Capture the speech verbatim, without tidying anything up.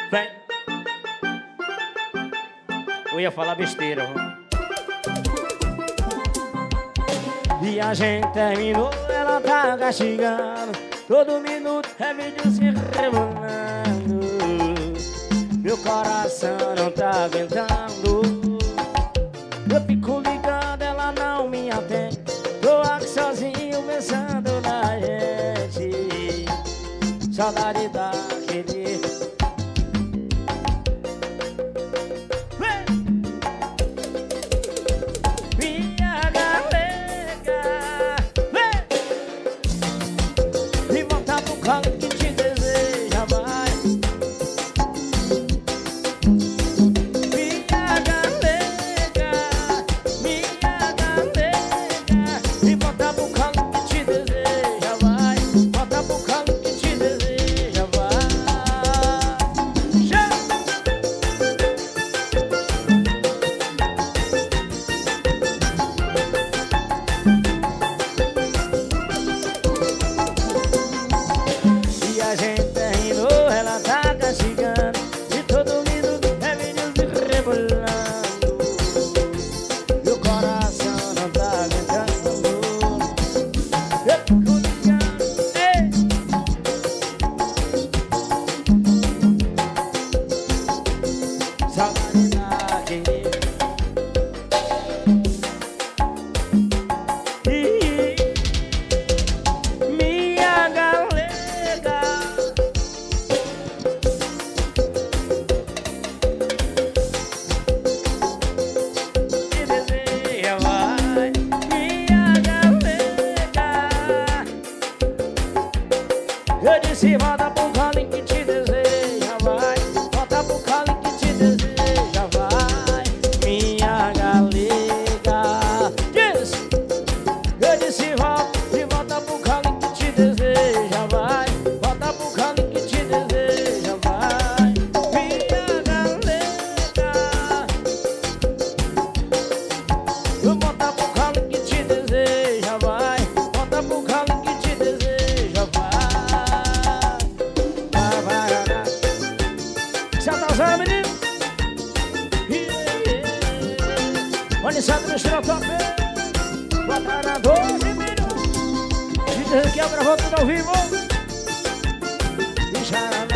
Vem. Eu ia falar besteira. E a gente terminou, ela tá castigando. Todo minuto é vídeo se rebolando. Meu coração não tá aguentando. Eu fico ligando, ela não me atende. Tô aqui sozinho pensando na gente. Saudade daquele. Minha galega, e volta pro colo que te deseja, vai. Minha galega, minha galega, e volta pro colo que te deseja, vai. Volta pro colo que te deseja, vai. E a gente terminou, ela tá castigando. E todo minuto é vídeo se rebolando. Meu coração não tá aguentando. Eu fico ligando, ei. Saudade daquele. Minha galega, te deseja, vai. Minha galega, eu disse volta pro colo que te deseja, vai. Volta pro colo que te deseja, vai. Minha galega, diz. Eu disse volta e volta pro colo que te deseja, vai. Volta pro colo que te deseja, vai. Minha galega, eu volta pro colo que te deseja, vai. Volta pro colo que te deseja, vai. Vai, vai, vai. Já tá usando, menino? Olha só, mistura top. Bota na doze minutos. E diz que eu gravou tudo ao vivo. E já